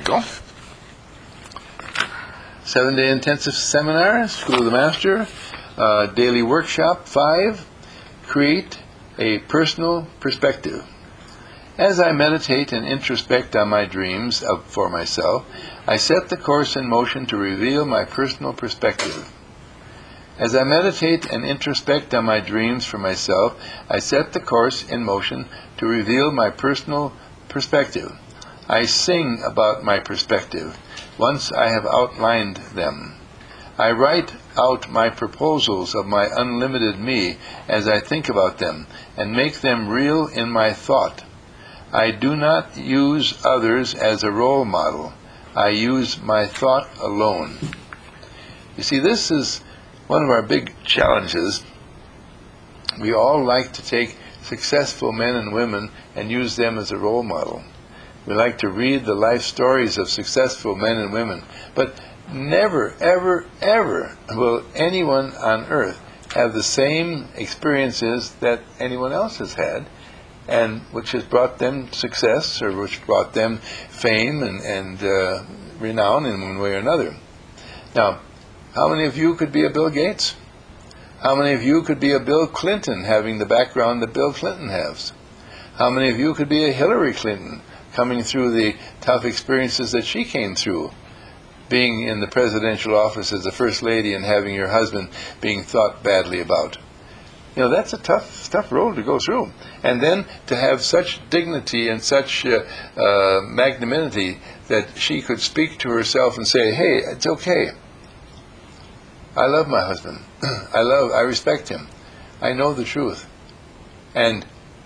go. 7-day intensive seminar, School of the Master, daily workshop 5, create a personal perspective. As I meditate and introspect on my dreams for myself, I set the course in motion to reveal my personal perspective. As I meditate and introspect on my dreams for myself, I set the course in motion to reveal my personal perspective. I sing about my perspective once I have outlined them. I write out my proposals of my unlimited me as I think about them and make them real in my thought. I do not use others as a role model. I use my thought alone. You see, this is one of our big challenges. We all like to take successful men and women and use them as a role model. We like to read the life stories of successful men and women, but never, ever, ever will anyone on earth have the same experiences that anyone else has had, and which has brought them success, or which brought them fame and renown in one way or another. Now, how many of you could be a Bill Gates? How many of you could be a Bill Clinton, having the background that Bill Clinton has? How many of you could be a Hillary Clinton, coming through the tough experiences that she came through, being in the presidential office as a first lady and having your husband being thought badly about? You know, that's a tough road to go through. And then to have such dignity and such magnanimity that she could speak to herself and say, hey, it's okay. I love my husband. I respect him. I know the truth. And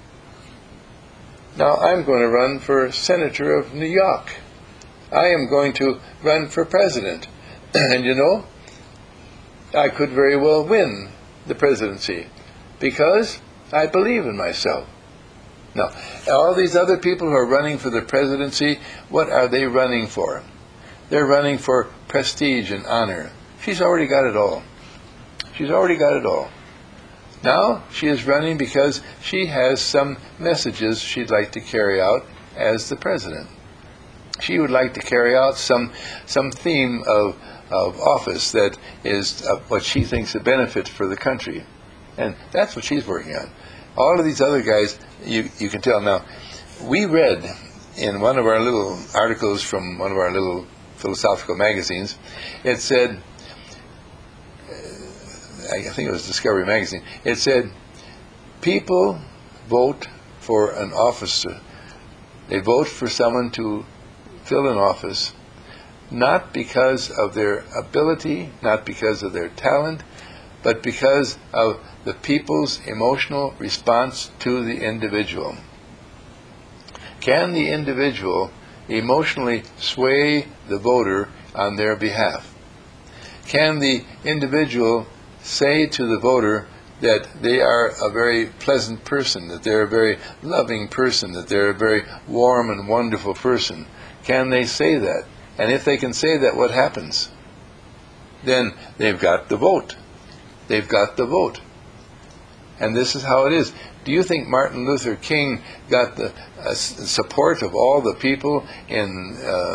now I'm going to run for senator of New York. I am going to run for president. And you know, I could very well win the presidency because I believe in myself. Now, all these other people who are running for the presidency, what are they running for? They're running for prestige and honor. She's already got it all. She's already got it all. Now she is running because she has some messages she'd like to carry out as the president. She would like to carry out some theme of office that is what she thinks a benefit for the country. And that's what she's working on. All of these other guys, you can tell. Now, we read in one of our little articles from one of our little philosophical magazines, it said, I think it was Discovery Magazine, it said, people vote for an officer. They vote for someone to fill an office, not because of their ability, not because of their talent, but because of the people's emotional response to the individual. Can the individual emotionally sway the voter on their behalf? Can the individual say to the voter that they are a very pleasant person, that they're a very loving person, that they're a very warm and wonderful person? Can they say that? And if they can say that, what happens? Then they've got the vote. They've got the vote. And this is how it is. Do you think Martin Luther King got the support of all the people in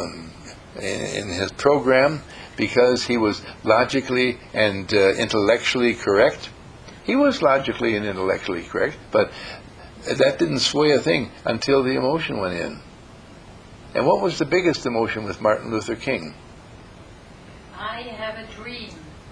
his program because he was logically and intellectually correct? He was logically and intellectually correct, but that didn't sway a thing until the emotion went in. And what was the biggest emotion with Martin Luther King? I have a dream.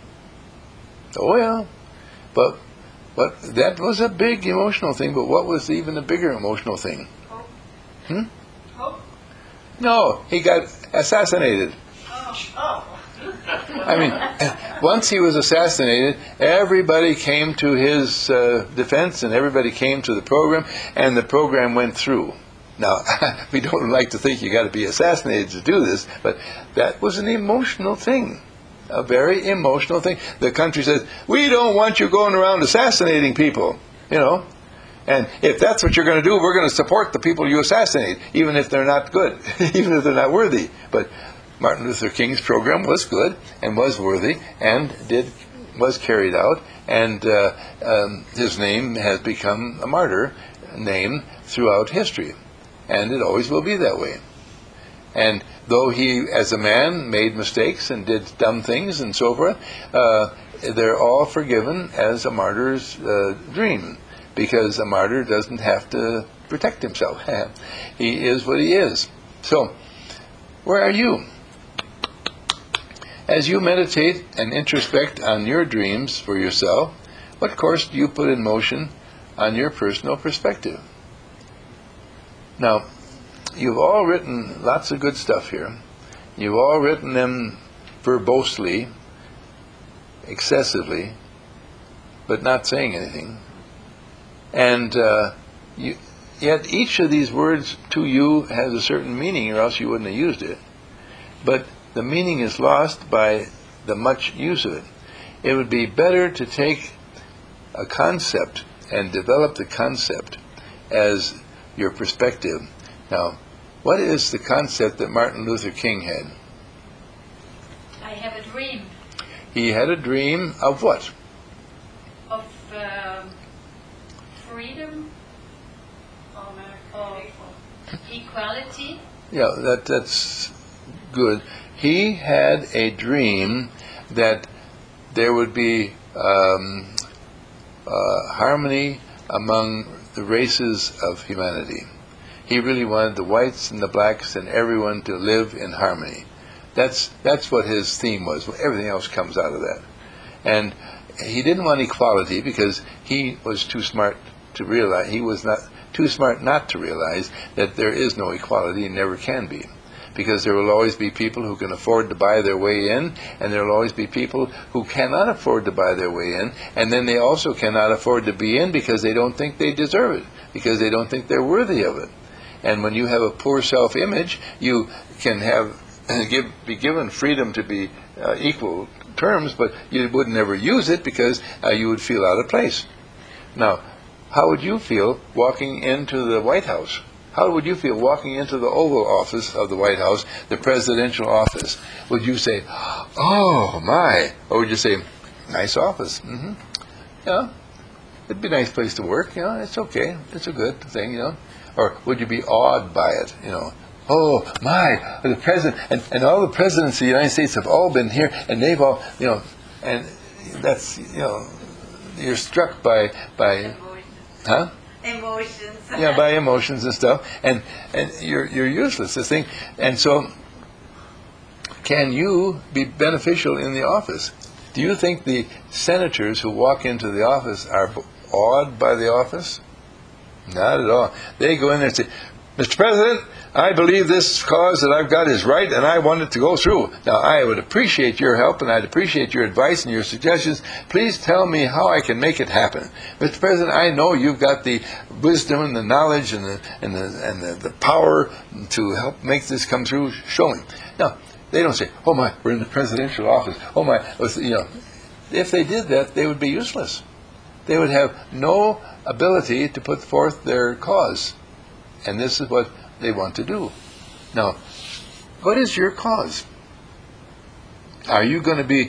Oh, yeah. But that was a big emotional thing, but what was even a bigger emotional thing? Hope. Hope? No, he got assassinated. Oh. I mean, once he was assassinated, everybody came to his defense, and everybody came to the program, and the program went through. Now, we don't like to think you got to be assassinated to do this, but that was an emotional thing. A very emotional thing. The country says, we don't want you going around assassinating people, you know. And if that's what you're going to do, we're going to support the people you assassinate, even if they're not good, even if they're not worthy. But Martin Luther King's program was good and was worthy and was carried out, and his name has become a martyr name throughout history. And it always will be that way. And though he, as a man, made mistakes and did dumb things and so forth, they're all forgiven as a martyr's dream, because a martyr doesn't have to protect himself. He is what he is. So, where are you? As you meditate and introspect on your dreams for yourself, what course do you put in motion on your personal perspective? Now, you've all written lots of good stuff here. You've all written them verbosely, excessively, but not saying anything. And yet each of these words to you has a certain meaning, or else you wouldn't have used it. But the meaning is lost by the much use of it. It would be better to take a concept and develop the concept as your perspective. Now, what is the concept that Martin Luther King had? I have a dream He had a dream of what? of freedom, of equality. Yeah, that's good. He had a dream that there would be harmony among the races of humanity. He really wanted the whites and the blacks and everyone to live in harmony. That's what his theme was. Everything else comes out of that. And he didn't want equality because he was too smart to realize, he was not too smart not to realize that there is no equality and never can be. Because there will always be people who can afford to buy their way in, and there will always be people who cannot afford to buy their way in, and then they also cannot afford to be in because they don't think they deserve it, because they don't think they're worthy of it. And when you have a poor self-image, you can be given freedom to be equal terms, but you would never use it because you would feel out of place. Now, how would you feel walking into the White House? How would you feel walking into the Oval Office of the White House, the presidential office? Would you say, "Oh my," or would you say, "Nice office"? Mm-hmm. Yeah, it'd be a nice place to work. You know, it's okay. It's a good thing. You know, or would you be awed by it? You know, "Oh my, the president and all the presidents of the United States have all been here, and they've all, you know," and that's, you know, you're struck by, huh? Emotions. Yeah, by emotions and stuff, and you're useless. This thing, and so, can you be beneficial in the office? Do you think the senators who walk into the office are awed by the office? Not at all. They go in there and say, "Mr. President, I believe this cause that I've got is right, and I want it to go through. Now, I would appreciate your help, and I'd appreciate your advice and your suggestions. Please tell me how I can make it happen. Mr. President, I know you've got the wisdom and the knowledge and the power to help make this come through. Show me." Now, they don't say, "Oh my, we're in the presidential office. Oh my," you know. If they did that, they would be useless. They would have no ability to put forth their cause. And this is what they want to do. Now, what is your cause? Are you going to be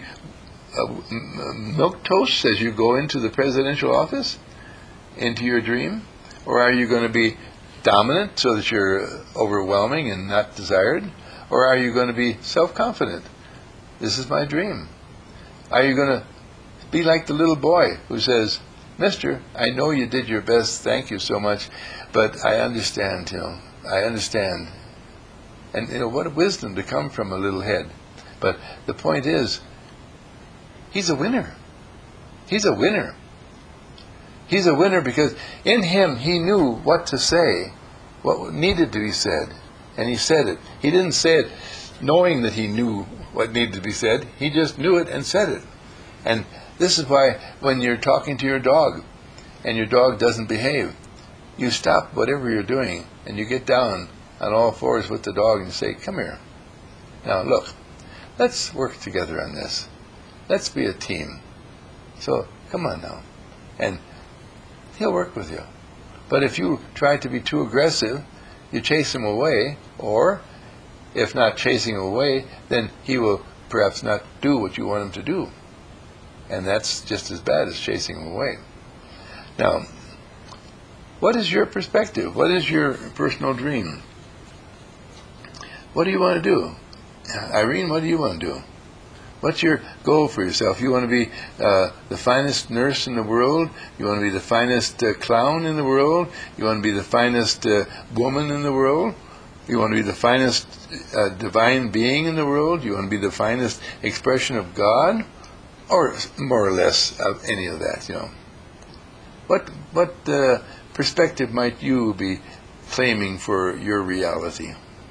milquetoast as you go into the presidential office, into your dream? Or are you going to be dominant so that you're overwhelming and not desired? Or are you going to be self-confident? This is my dream. Are you going to be like the little boy who says, "Mister, I know you did your best, thank you so much, but I understand, you know, I understand." And, you know, what a wisdom to come from a little head. But the point is, he's a winner. He's a winner. He's a winner because in him he knew what to say, what needed to be said, and he said it. He didn't say it knowing that he knew what needed to be said. He just knew it and said it. And this is why when you're talking to your dog and your dog doesn't behave, you stop whatever you're doing and you get down on all fours with the dog and say, "Come here. Now look, let's work together on this. Let's be a team. So come on now." And he'll work with you. But if you try to be too aggressive, you chase him away, or if not chasing him away, then he will perhaps not do what you want him to do. And that's just as bad as chasing him away. Now, what is your perspective? What is your personal dream? What do you want to do? Irene, what do you want to do? What's your goal for yourself? You want to be the finest nurse in the world? You want to be the finest clown in the world? You want to be the finest woman in the world? You want to be the finest divine being in the world? You want to be the finest expression of God? Or more or less of any of that, What perspective might you be claiming for your reality?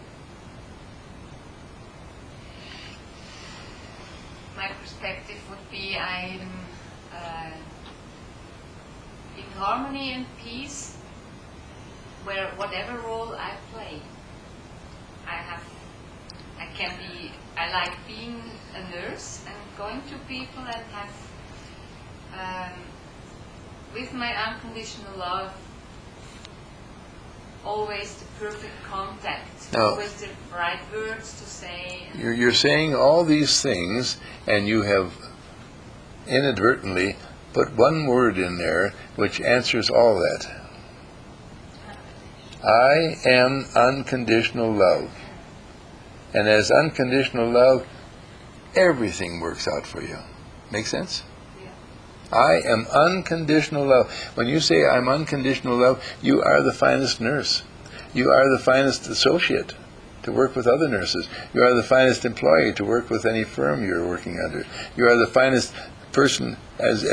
My perspective would be I'm in harmony and peace where whatever role I play. I like being a nurse and going to people and have, with my unconditional love, always the perfect contact, always the right words to say. You're saying all these things, and you have inadvertently put one word in there which answers all that. I am unconditional love. And as unconditional love, everything works out for you. Make sense? Yeah. I am unconditional love. When you say I'm unconditional love, you are the finest nurse. You are the finest associate to work with other nurses. You are the finest employee to work with any firm you're working under. You are the finest person as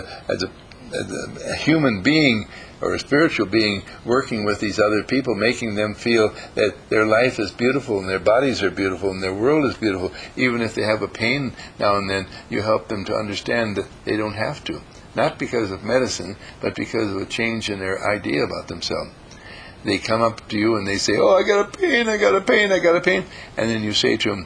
a human being or a spiritual being working with these other people, making them feel that their life is beautiful and their bodies are beautiful and their world is beautiful. Even if they have a pain now and then, you help them to understand that they don't have to. Not because of medicine, but because of a change in their idea about themselves. They come up to you and they say, oh, I got a pain, I got a pain, I got a pain. And then you say to them,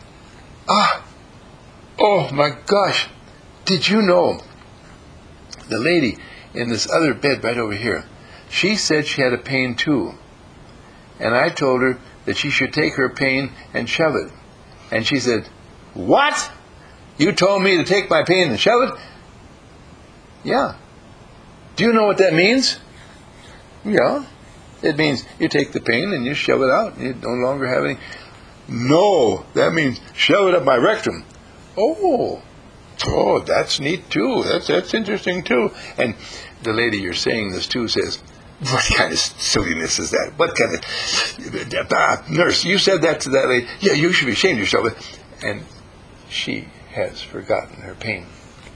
oh my gosh, did you know the lady in this other bed right over here, she said she had a pain too. And I told her that she should take her pain and shove it. And she said, what? You told me to take my pain and shove it? Yeah. Do you know what that means? Yeah. It means you take the pain and you shove it out. You no longer have any. No, that means shove it up my rectum. Oh, that's neat too. That's interesting too. And the lady you're saying this to says, what kind of silliness is that? What kind of nurse? You said that to that lady. Yeah, you should be ashamed of yourself. And she has forgotten her pain.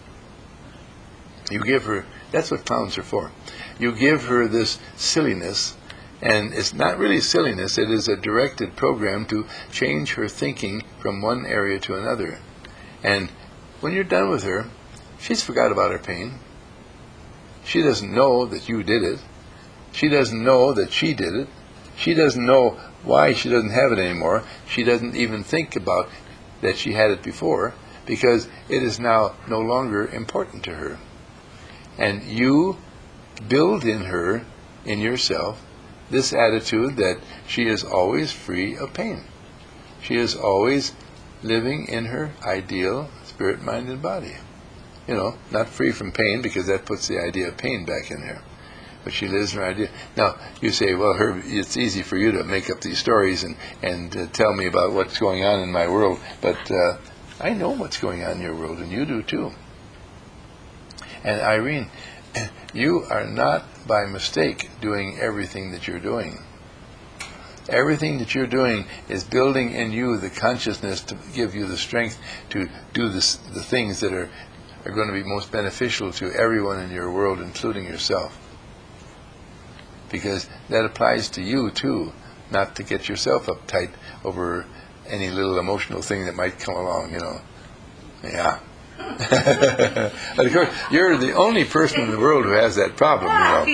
You give her. That's what clowns are for. You give her this silliness, and it's not really silliness. It is a directed program to change her thinking from one area to another. And when you're done with her, she's forgot about her pain. She doesn't know that you did it. She doesn't know that she did it. She doesn't know why she doesn't have it anymore. She doesn't even think about that she had it before, because it is now no longer important to her. And you build in her, in yourself, this attitude that she is always free of pain. She is always living in her ideal spirit, mind, and body. Not free from pain, because that puts the idea of pain back in there. But she lives in her idea. Now, you say, well, it's easy for you to make up these stories and tell me about what's going on in my world, but I know what's going on in your world, and you do too. And Irene, you are not by mistake doing everything that you're doing. Everything that you're doing is building in you the consciousness to give you the strength to do the things that are going to be most beneficial to everyone in your world, including yourself. Because that applies to you too, not to get yourself uptight over any little emotional thing that might come along, Yeah. But of course, you're the only person in the world who has that problem,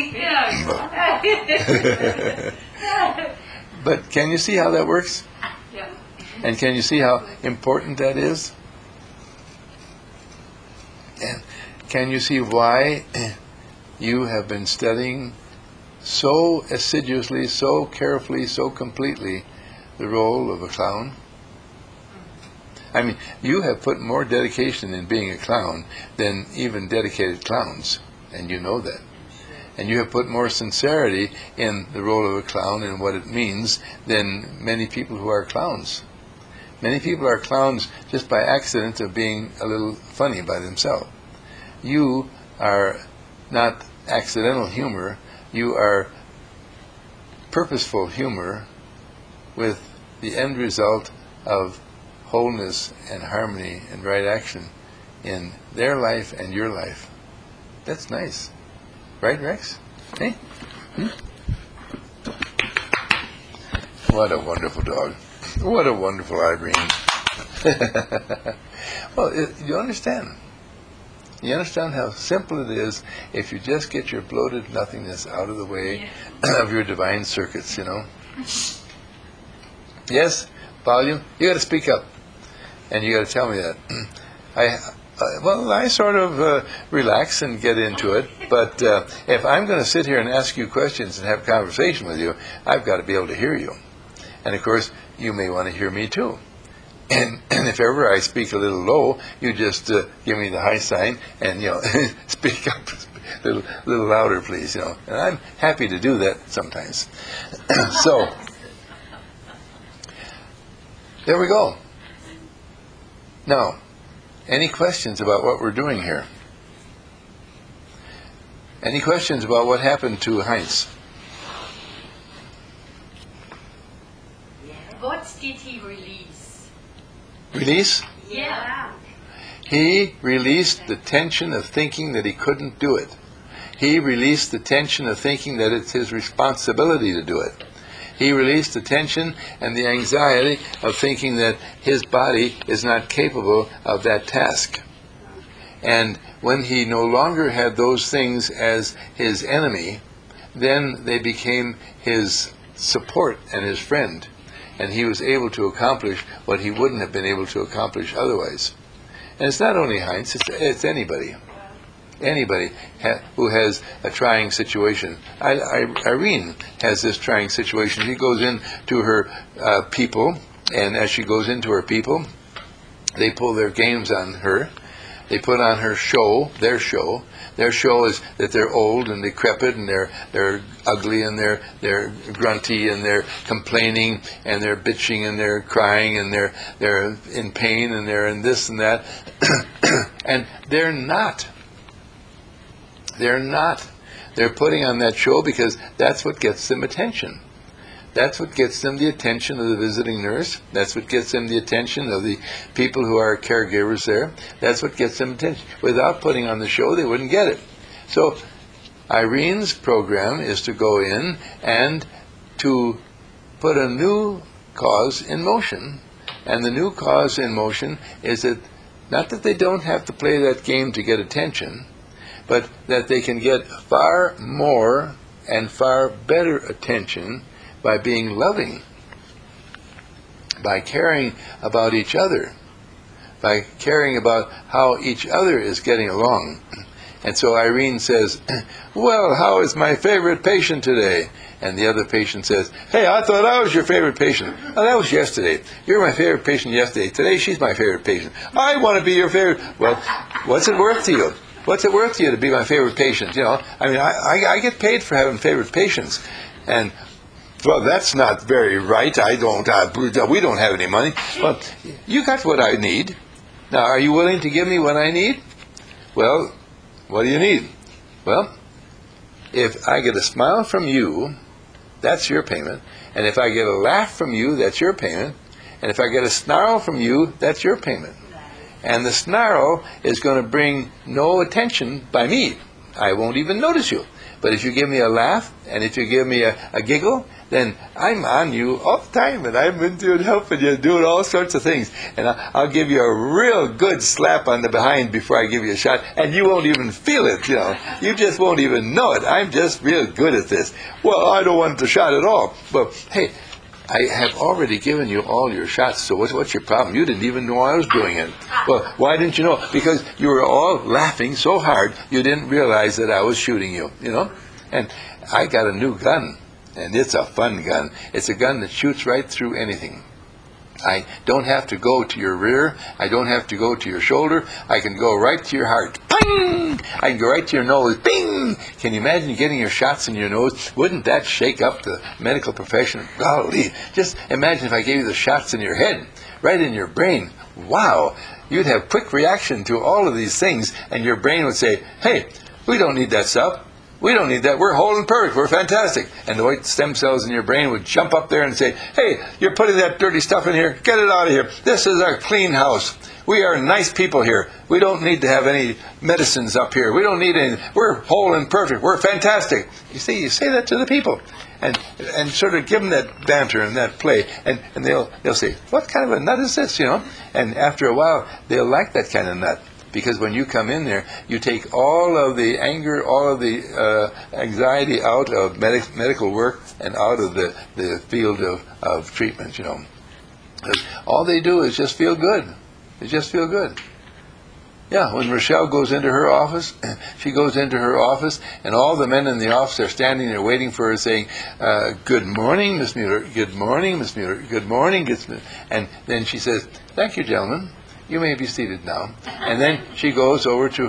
But can you see how that works? Yeah. And can you see how important that is? And can you see why you have been studying so assiduously, so carefully, so completely the role of a clown? I mean, you have put more dedication in being a clown than even dedicated clowns, and you know that. And you have put more sincerity in the role of a clown and what it means than many people who are clowns. Many people are clowns just by accident of being a little funny by themselves. You are not accidental humor. You are purposeful humor with the end result of wholeness and harmony and right action in their life and your life. That's nice. Right, Rex? Hey? What a wonderful dog. What a wonderful Irene. Well, you understand. You understand how simple it is if you just get your bloated nothingness out of the way of your divine circuits, Yes, volume. You got to speak up, and you got to tell me that. I sort of relax and get into it, but if I'm going to sit here and ask you questions and have a conversation with you, I've got to be able to hear you. And of course, you may want to hear me too. And if ever I speak a little low, you just give me the high sign and, speak up a little louder, please, And I'm happy to do that sometimes. So, there we go. Now, any questions about what we're doing here? Any questions about what happened to Heinz? What did he release? Release? Yeah. He released the tension of thinking that he couldn't do it. He released the tension of thinking that it's his responsibility to do it. He released the tension and the anxiety of thinking that his body is not capable of that task. And when he no longer had those things as his enemy, then they became his support and his friend. And he was able to accomplish what he wouldn't have been able to accomplish otherwise. And it's not only Heinz, it's anybody. Anybody who has a trying situation. Irene has this trying situation. She goes into her people, and as she goes into her people, they pull their games on her. They put on her show, their show. Their show is that they're old and decrepit and they're ugly and they're grunty and they're complaining and they're bitching and they're crying and they're in pain and they're in this and that. And they're not. They're not. They're putting on that show because that's what gets them attention. That's what gets them the attention of the visiting nurse. That's what gets them the attention of the people who are caregivers there. That's what gets them attention. Without putting on the show, they wouldn't get it. So Irene's program is to go in and to put a new cause in motion. And the new cause in motion is that, not that they don't have to play that game to get attention, but that they can get far more and far better attention by being loving, by caring about each other, by caring about how each other is getting along. And so Irene says, well, how is my favorite patient today? And the other patient says, hey, I thought I was your favorite patient. Oh, that was yesterday. You're my favorite patient yesterday. Today she's my favorite patient. I want to be your favorite. Well, what's it worth to you? What's it worth to you to be my favorite patient? I get paid for having favorite patients. And well, that's not very right. We don't have any money. Well, you got what I need. Now, are you willing to give me what I need? Well, what do you need? Well, if I get a smile from you, that's your payment. And if I get a laugh from you, that's your payment. And if I get a snarl from you, that's your payment. And the snarl is going to bring no attention by me. I won't even notice you. But if you give me a laugh, and if you give me a giggle, then I'm on you all the time, and I'm into it, helping you, doing all sorts of things. And I'll give you a real good slap on the behind before I give you a shot, and you won't even feel it, You just won't even know it. I'm just real good at this. Well, I don't want the shot at all. But, hey, I have already given you all your shots, so what's your problem? You didn't even know I was doing it. Well, why didn't you know? Because you were all laughing so hard, you didn't realize that I was shooting you, And I got a new gun, and it's a fun gun. It's a gun that shoots right through anything. I don't have to go to your rear. I don't have to go to your shoulder. I can go right to your heart. Ping! I can go right to your nose. Bing! Can you imagine getting your shots in your nose? Wouldn't that shake up the medical profession? Golly, just imagine if I gave you the shots in your head right in your brain. Wow, you'd have quick reaction to all of these things, and your brain would say, hey, we don't need that stuff. We don't need that. We're whole and perfect. We're fantastic. And the white stem cells in your brain would jump up there and say, hey, you're putting that dirty stuff in here. Get it out of here. This is a clean house. We are nice people here. We don't need to have any medicines up here. We don't need any. We're whole and perfect. We're fantastic. You see, you say that to the people. And sort of give them that banter and that play. And they'll say, what kind of a nut is this, And after a while, they'll like that kind of nut. Because when you come in there, you take all of the anger, all of the anxiety out of medical work and out of the field of treatment, All they do is just feel good. They just feel good. Yeah, when Rochelle goes into her office, she goes into her office, and all the men in the office are standing there waiting for her, saying, good morning, Miss Mueller, good morning, Miss Mueller, good morning, Miss Mueller. And then she says, thank you, gentlemen. You may be seated now. And then she goes over to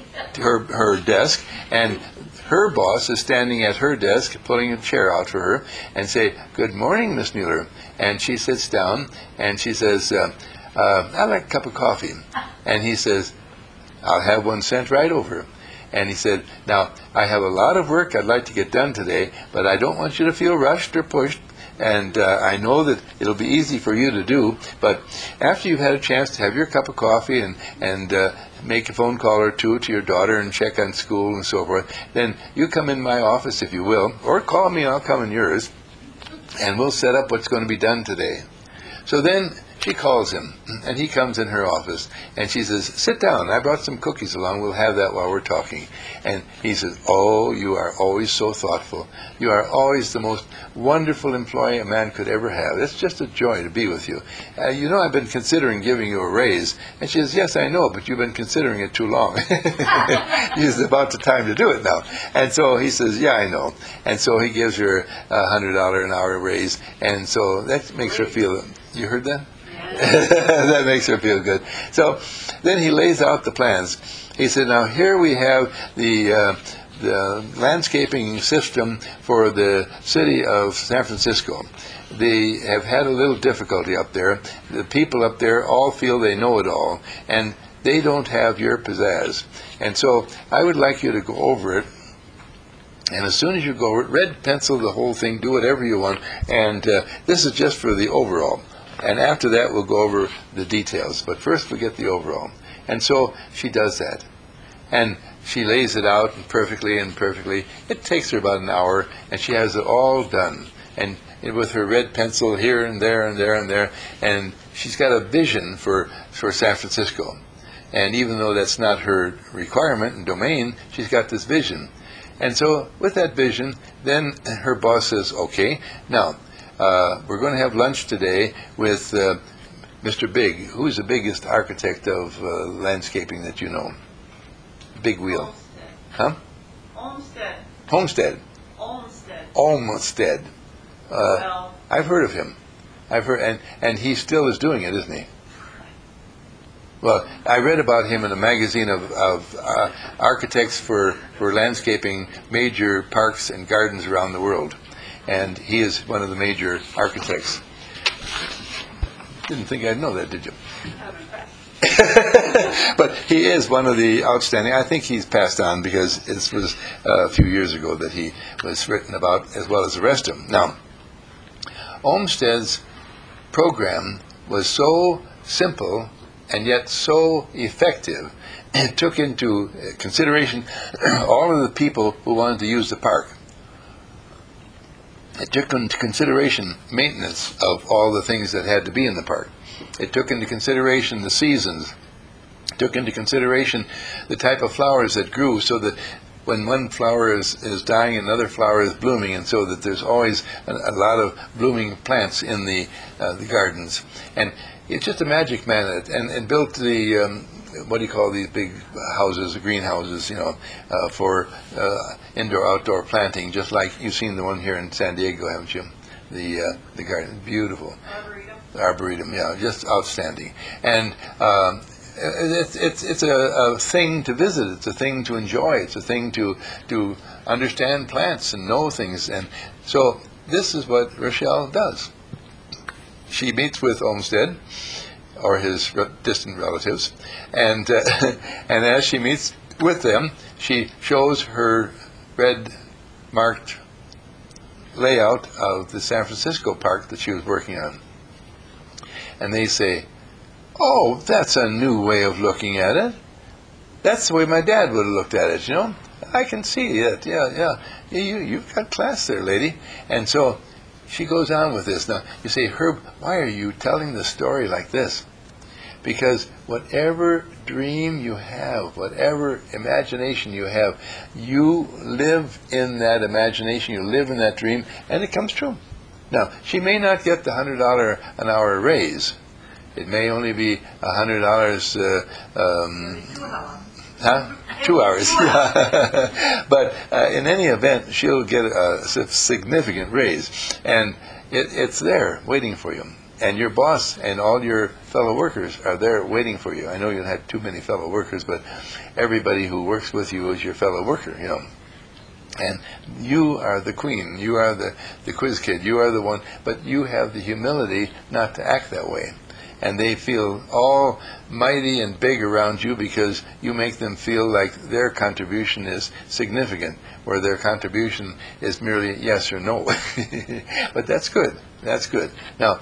her desk, and her boss is standing at her desk, pulling a chair out for her, and say, good morning, Miss Mueller. And she sits down, and she says, I'd like a cup of coffee. And he says, I'll have one sent right over. And he said, now, I have a lot of work I'd like to get done today, but I don't want you to feel rushed or pushed. And I know that it'll be easy for you to do, but after you've had a chance to have your cup of coffee and make a phone call or two to your daughter and check on school and so forth, then you come in my office if you will, or call me, I'll come in yours, and we'll set up what's going to be done today. So then she calls him, and he comes in her office, and she says, sit down, I brought some cookies along, we'll have that while we're talking. And he says, oh, you are always so thoughtful. You are always the most wonderful employee a man could ever have. It's just a joy to be with you. I've been considering giving you a raise. And she says, yes, I know, but you've been considering it too long. It's about the time to do it now. And so he says, yeah, I know. And so he gives her $100 an hour raise, and so that makes her feel, you heard that? That makes her feel good. So then he lays out the plans. He said, now here we have the landscaping system for the city of San Francisco. They have had a little difficulty up there. The people up there all feel they know it all, and they don't have your pizzazz. And so I would like you to go over it. And as soon as you go over it, red pencil the whole thing, do whatever you want. And this is just for the overall. And after that, we'll go over the details. But first, we get the overall. And so she does that. And she lays it out perfectly and perfectly. It takes her about an hour, and she has it all done. And with her red pencil here and there and there and there. And she's got a vision for San Francisco. And even though that's not her requirement and domain, she's got this vision. And so with that vision, then her boss says, okay, now, we're going to have lunch today with Mr. Big. Who's the biggest architect of landscaping that you know? Big Wheel. Olmsted. Huh? Olmsted. Homestead. Olmsted. Olmsted. Well, I've heard of him. I've heard, and he still is doing it, isn't he? Well, I read about him in a magazine of architects for landscaping major parks and gardens around the world. And he is one of the major architects. Didn't think I'd know that, did you? But he is one of the outstanding. I think he's passed on because this was a few years ago that he was written about, as well as the rest of them. Now, Olmsted's program was so simple and yet so effective. It took into consideration all of the people who wanted to use the park. It took into consideration maintenance of all the things that had to be in the park. It took into consideration the seasons. It took into consideration the type of flowers that grew, so that when one flower is dying, another flower is blooming, and so that there's always a lot of blooming plants in the gardens. And it's just a magic man, and built the what do you call these big houses, greenhouses, for indoor-outdoor planting, just like you've seen the one here in San Diego, haven't you? The garden, beautiful. Arboretum, yeah, just outstanding. And it's a thing to visit. It's a thing to enjoy. It's a thing to understand plants and know things. And so this is what Rochelle does. she meets with Olmsted, or his distant relatives, and and as she meets with them, she shows her red marked layout of the San Francisco park that she was working on. And they say, "Oh, that's a new way of looking at it. That's the way my dad would have looked at it, you know. I can see it. Yeah. You've got class there, lady." And so she goes on with this. Now, you say, "Herb, why are you telling the story like this?" Because whatever dream you have, whatever imagination you have, you live in that imagination, you live in that dream, and it comes true. Now, she may not get the $100 an hour raise. It may only be $100. 2 hours. Yeah. But in any event, she'll get a significant raise, and it's there waiting for you. And your boss and all your fellow workers are there waiting for you. I know you don't have too many fellow workers, but everybody who works with you is your fellow worker, you know. And you are the queen. You are the quiz kid. You are the one. But you have the humility not to act that way. And they feel all mighty and big around you because you make them feel like their contribution is significant, where their contribution is merely yes or no. But that's good. That's good. Now,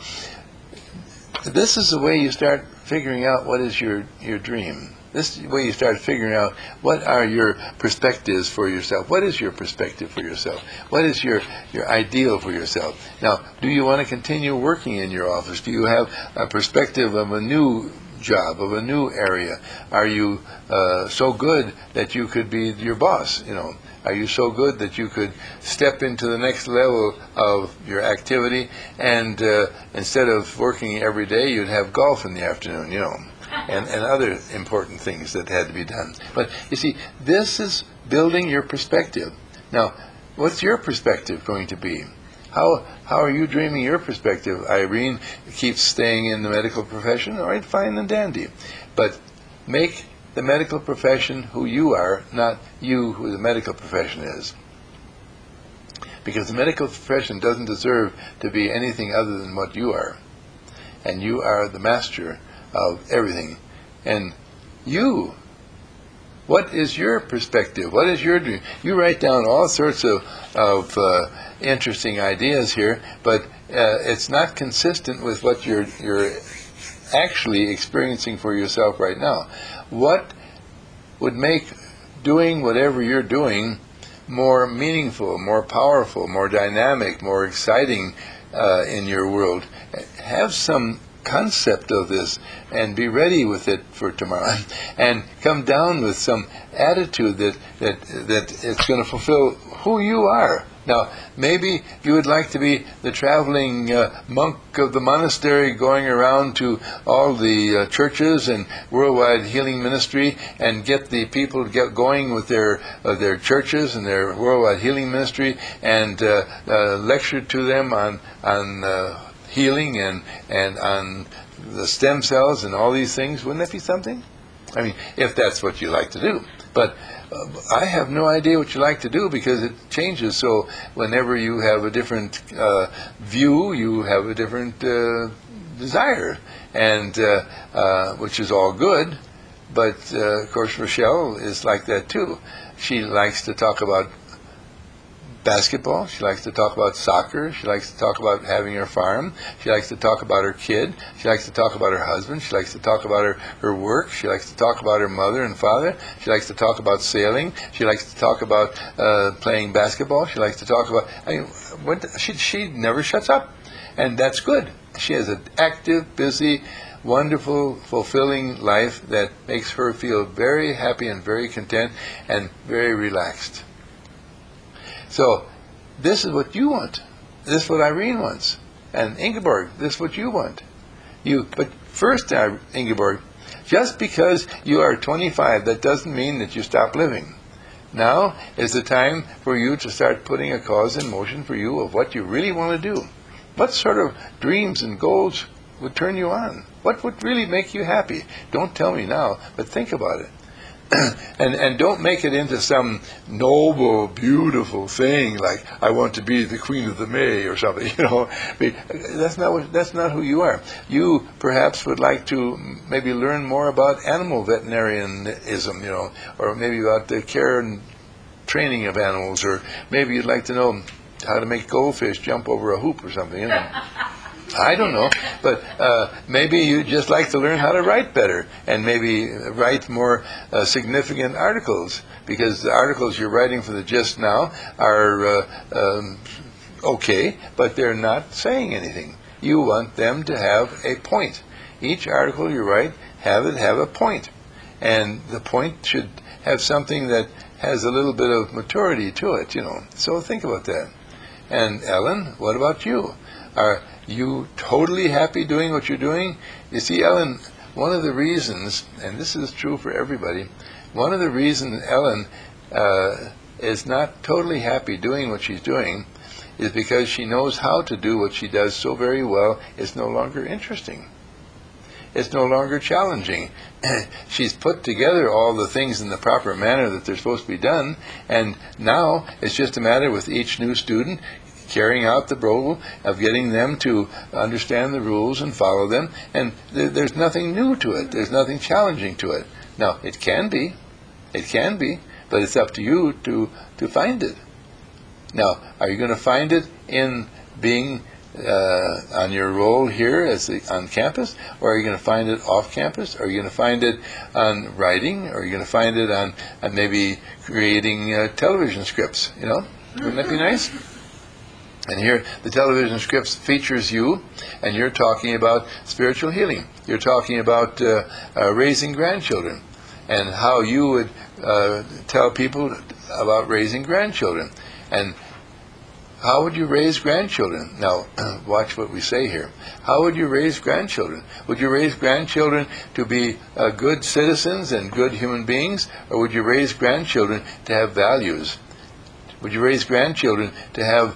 this is the way you start figuring out what is your dream. This is the way you start figuring out what are your perspectives for yourself. What is your perspective for yourself? What is your ideal for yourself? Now, do you want to continue working in your office? Do you have a perspective of a new job, of a new area? Are you so good that you could be your boss, you know? Are you so good that you could step into the next level of your activity and instead of working every day, you'd have golf in the afternoon, you know, and other important things that had to be done. But you see, this is building your perspective. Now, what's your perspective going to be? How are you dreaming your perspective? Irene keeps staying in the medical profession. All right, fine and dandy. But make the medical profession who you are, not you who the medical profession is. Because the medical profession doesn't deserve to be anything other than what you are. And you are the master of everything. And you, what is your perspective? What is your dream? You write down all sorts of interesting ideas here, but it's not consistent with what you're actually experiencing for yourself right now. What would make doing whatever you're doing more meaningful, more powerful, more dynamic, more exciting in your world? Have some concept of this and be ready with it for tomorrow, and come down with some attitude that it's going to fulfill who you are. Now, maybe you would like to be the traveling monk of the monastery, going around to all the churches and worldwide healing ministry and get the people to get going with their churches and their worldwide healing ministry and lecture to them on healing and on the stem cells and all these things. Wouldn't that be something? I mean, if that's what you like to do. But I have no idea what you like to do because it changes. So whenever you have a different view, you have a different desire, and which is all good. But of course, Rochelle is like that too. She likes to talk about basketball. She likes to talk about soccer. She likes to talk about having her farm. She likes to talk about her kid. She likes to talk about her husband. She likes to talk about her work. She likes to talk about her mother and father. She likes to talk about sailing. She likes to talk about playing basketball. She likes to talk about... she never shuts up. And that's good. She has an active, busy, wonderful, fulfilling life that makes her feel very happy and very content and very relaxed. So, this is what you want. This is what Irene wants. And Ingeborg, this is what you want. But first, Ingeborg, just because you are 25, that doesn't mean that you stop living. Now is the time for you to start putting a cause in motion for you of what you really want to do. What sort of dreams and goals would turn you on? What would really make you happy? Don't tell me now, but think about it. and don't make it into some noble, beautiful thing like I want to be the Queen of the May or something. That's not who you are. You perhaps would like to maybe learn more about animal veterinarianism, or maybe about the care and training of animals, or maybe you'd like to know how to make goldfish jump over a hoop or something. I don't know, but maybe you just like to learn how to write better and maybe write more significant articles, because the articles you're writing for the Gist now are okay, but they're not saying anything. You want them to have a point. Each article you write, have a point, and the point should have something that has a little bit of maturity to it, So think about that. And Ellen, what about you? Are you totally happy doing what you're doing? You see, Ellen, one of the reasons, and this is true for everybody, one of the reasons Ellen is not totally happy doing what she's doing is because she knows how to do what she does so very well. It's no longer interesting. It's no longer challenging. She's put together all the things in the proper manner that they're supposed to be done, and now it's just a matter with each new student carrying out the role of getting them to understand the rules and follow them, and there's nothing new to it. There's nothing challenging to it. Now, it can be, but it's up to you to find it. Now, are you going to find it in being on your role here on campus, or are you going to find it off campus? Are you going to find it on writing? Or are you going to find it on maybe creating television scripts? Wouldn't that be nice? And here, the television scripts features you, and you're talking about spiritual healing. You're talking about raising grandchildren, and how you would tell people about raising grandchildren. And how would you raise grandchildren? Now, watch what we say here. How would you raise grandchildren? Would you raise grandchildren to be good citizens and good human beings, or would you raise grandchildren to have values? Would you raise grandchildren to have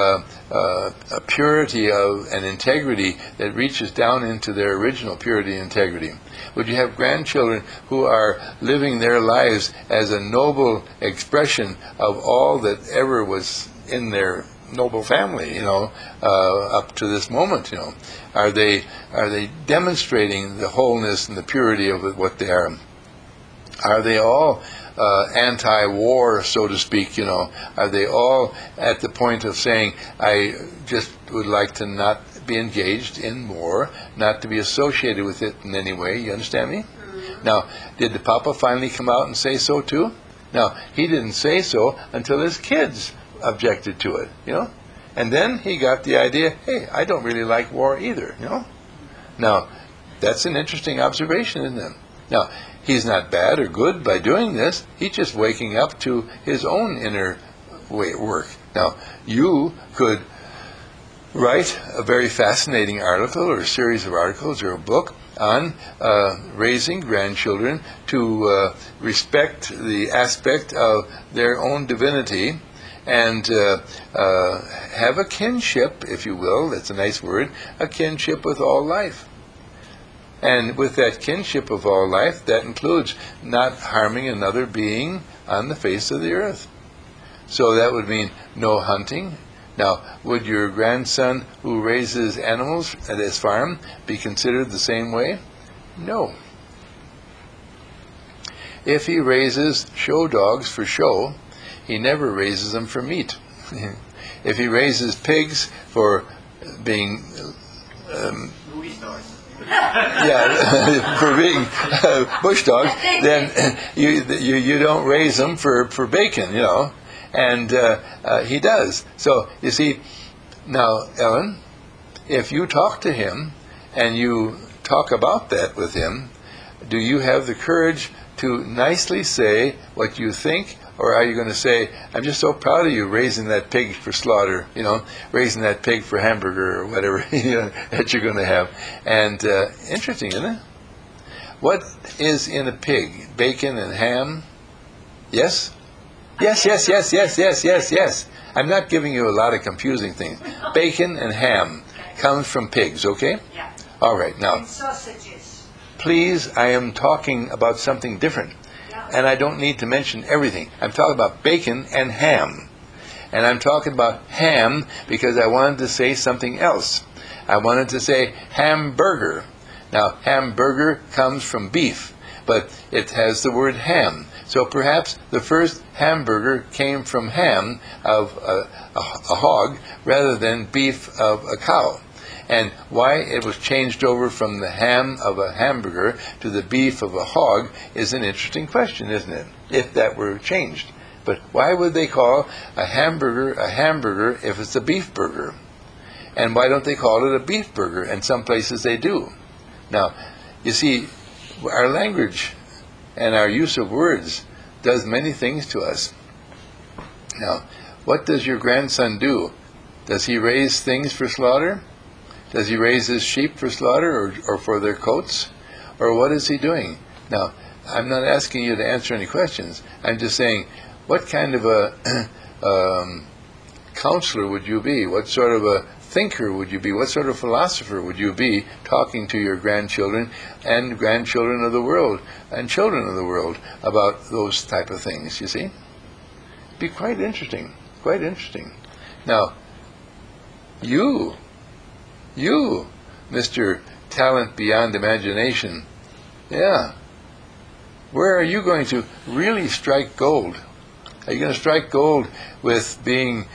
a purity of an integrity that reaches down into their original purity and integrity? Would you have grandchildren who are living their lives as a noble expression of all that ever was in their noble family, up to this moment, Are they demonstrating the wholeness and the purity of what they are? Are they all anti-war, so to speak, Are they all at the point of saying, I just would like to not be engaged in war, not to be associated with it in any way? You understand me? Mm-hmm. Now, did the Papa finally come out and say so too? Now, he didn't say so until his kids objected to it, And then he got the idea, hey, I don't really like war either, Now, that's an interesting observation in them. Now, he's not bad or good by doing this. He's just waking up to his own inner work. Now, you could write a very fascinating article or a series of articles or a book on raising grandchildren to respect the aspect of their own divinity and have a kinship, if you will, that's a nice word, a kinship with all life. And with that kinship of all life, that includes not harming another being on the face of the earth. So that would mean no hunting. Now, would your grandson who raises animals at his farm be considered the same way? No. If he raises show dogs for show, he never raises them for meat. If he raises pigs for being for being bush dogs, then you don't raise them for bacon, and he does. So you see, now Ellen, if you talk to him and you talk about that with him, do you have the courage to nicely say what you think? Or are you going to say, I'm just so proud of you raising that pig for slaughter, raising that pig for hamburger or whatever that you're going to have. And interesting, isn't it? What is in a pig? Bacon and ham? Yes? Yes. I'm not giving you a lot of confusing things. Bacon and ham comes from pigs, okay? Yeah. All right, now. And sausages. Please, I am talking about something different. Yeah. And I don't need to mention everything. I'm talking about bacon and ham. And I'm talking about ham because I wanted to say something else. I wanted to say hamburger. Now, hamburger comes from beef, but it has the word ham. So perhaps the first hamburger came from ham of a hog rather than beef of a cow. And why it was changed over from the ham of a hamburger to the beef of a hog is an interesting question, isn't it? If that were changed. But why would they call a hamburger if it's a beef burger? And why don't they call it a beef burger? And some places they do. Now, you see, our language and our use of words does many things to us. Now, what does your grandson do? Does he raise things for slaughter? Does he raise his sheep for slaughter or for their coats? Or what is he doing? Now, I'm not asking you to answer any questions. I'm just saying, what kind of a counselor would you be? What sort of a thinker would you be? What sort of philosopher would you be talking to your grandchildren and grandchildren of the world and children of the world about those type of things, you see? Be quite interesting, quite interesting. Now, you, Mr. Talent Beyond Imagination, yeah, where are you going to really strike gold? Are you going to strike gold with being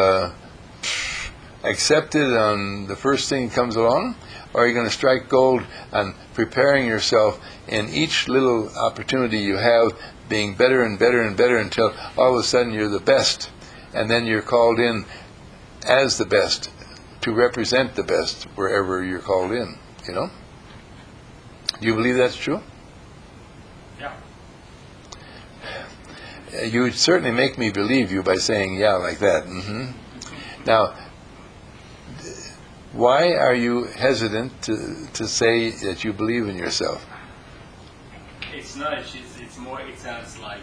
accepted on the first thing that comes along? Or are you going to strike gold on preparing yourself in each little opportunity you have, being better and better and better until all of a sudden you're the best, and then you're called in as the best to represent the best wherever you're called in, you know? Do you believe that's true? Yeah. You certainly make me believe you by saying yeah like that. Now, why are you hesitant to say that you believe in yourself? It's not. It's more. It sounds like.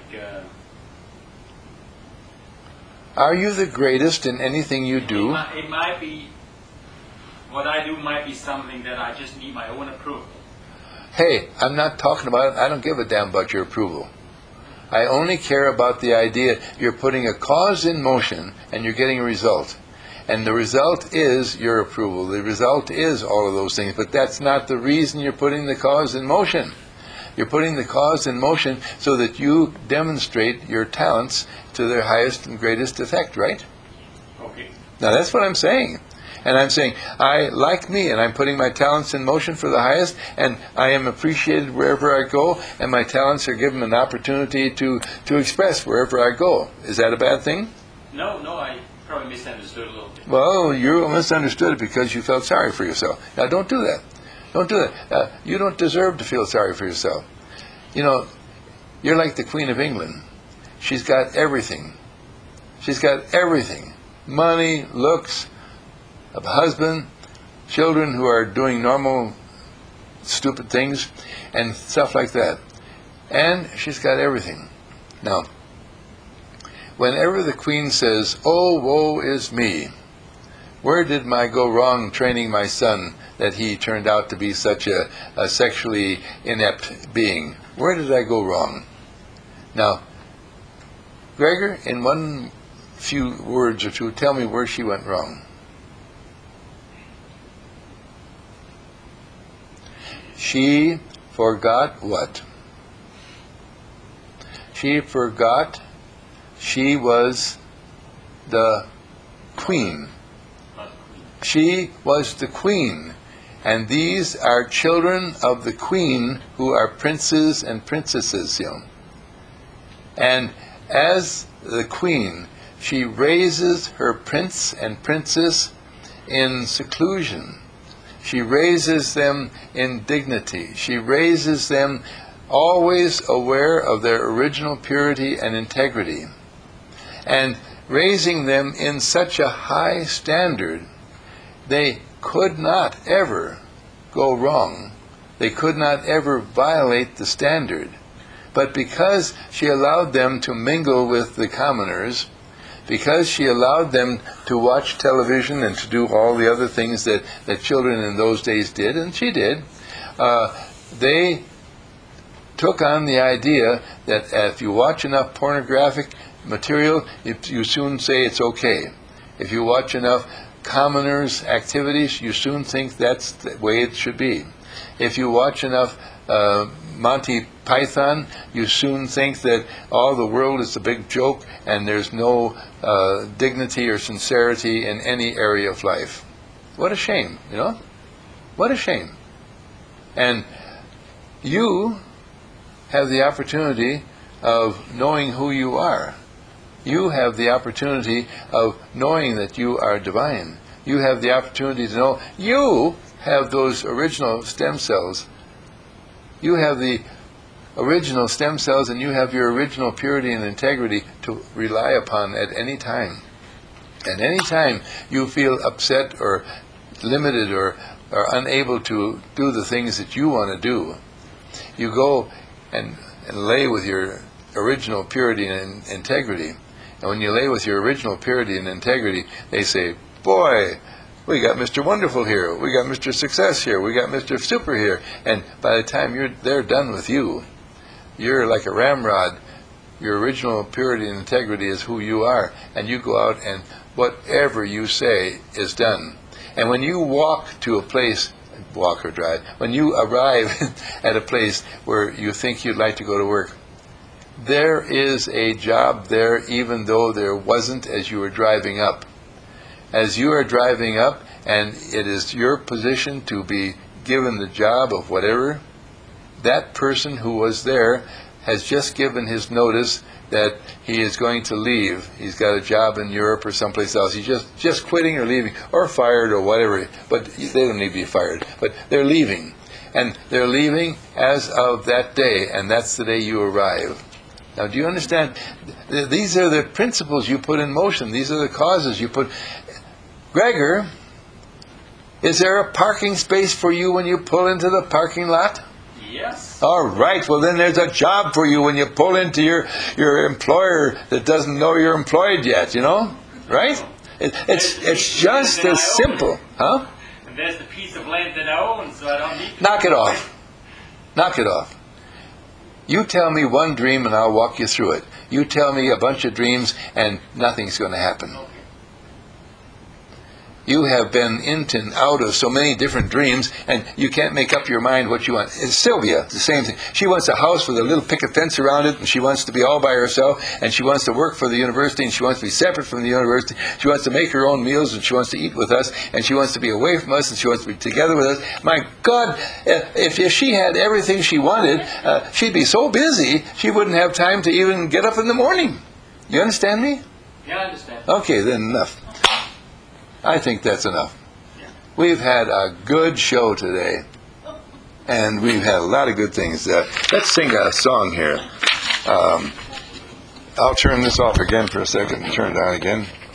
Are you the greatest in anything you do? It might be. What I do might be something that I just need my own approval. Hey, I'm not talking about it. I don't give a damn about your approval. I only care about the idea you're putting a cause in motion and you're getting a result. And the result is your approval. The result is all of those things. But that's not the reason you're putting the cause in motion. You're putting the cause in motion so that you demonstrate your talents to their highest and greatest effect, right? Okay. Now that's what I'm saying. And I'm saying, I like me, and I'm putting my talents in motion for the highest, and I am appreciated wherever I go, and my talents are given an opportunity to express wherever I go. Is that a bad thing? No, I probably misunderstood a little bit. Well, you misunderstood it because you felt sorry for yourself. Now, don't do that. Don't do that. You don't deserve to feel sorry for yourself. You know, you're like the Queen of England. She's got everything. She's got everything. Money, looks, a husband, children who are doing normal, stupid things, and stuff like that. And she's got everything. Now, whenever the Queen says, "Oh, woe is me, where did I go wrong training my son that he turned out to be such a sexually inept being? Where did I go wrong?" Now, Gregor, in one few words or two, tell me where she went wrong. She forgot what? She forgot she was the queen. She was the queen. And these are children of the queen who are princes and princesses, you know. And as the queen, she raises her prince and princess in seclusion. She raises them in dignity. She raises them always aware of their original purity and integrity. And raising them in such a high standard, they could not ever go wrong. They could not ever violate the standard. But because she allowed them to mingle with the commoners, because she allowed them to watch television and to do all the other things that children in those days did, and she did, they took on the idea that if you watch enough pornographic material, you soon say it's okay. If you watch enough commoners' activities, you soon think that's the way it should be. If you watch enough Monty Python, you soon think that all the world is a big joke and there's no dignity or sincerity in any area of life. What a shame, you know? What a shame. And you have the opportunity of knowing who you are. You have the opportunity of knowing that you are divine. You have the opportunity to know you have those original stem cells. You have the original stem cells, and you have your original purity and integrity to rely upon at any time. And any time you feel upset or limited or unable to do the things that you want to do, you go and lay with your original purity and integrity. And when you lay with your original purity and integrity, they say, boy, we got Mr. Wonderful here, we got Mr. Success here, we got Mr. Super here. And by the time they're done with you, you're like a ramrod. Your original purity and integrity is who you are. And you go out and whatever you say is done. And when you walk to a place, walk or drive, when you arrive at a place where you think you'd like to go to work, there is a job there even though there wasn't as you were driving up. As you are driving up and it is your position to be given the job of whatever, that person who was there has just given his notice that he is going to leave. He's got a job in Europe or someplace else. He's just quitting or leaving or fired or whatever. But they don't need to be fired. But they're leaving. And they're leaving as of that day, and that's the day you arrive. Now, do you understand? These are the principles you put in motion. These are the causes you put. Gregor, is there a parking space for you when you pull into the parking lot? Yes. All right. Well, then there's a job for you when you pull into your employer that doesn't know you're employed yet, you know? Right? It's just as simple. Huh? And there's the piece of land that I own, so I don't need to... Knock it off. Knock it off. You tell me one dream and I'll walk you through it. You tell me a bunch of dreams and nothing's going to happen. You have been into and out of so many different dreams, and you can't make up your mind what you want. It's Sylvia, the same thing. She wants a house with a little picket fence around it, and she wants to be all by herself, and she wants to work for the university, and she wants to be separate from the university. She wants to make her own meals, and she wants to eat with us, and she wants to be away from us, and she wants to be together with us. My God, if she had everything she wanted, she'd be so busy, she wouldn't have time to even get up in the morning. You understand me? Yeah, I understand. Okay, then enough. I think that's enough. We've had a good show today, and we've had a lot of good things. Let's sing a song here. I'll turn this off again for a second and turn it on again.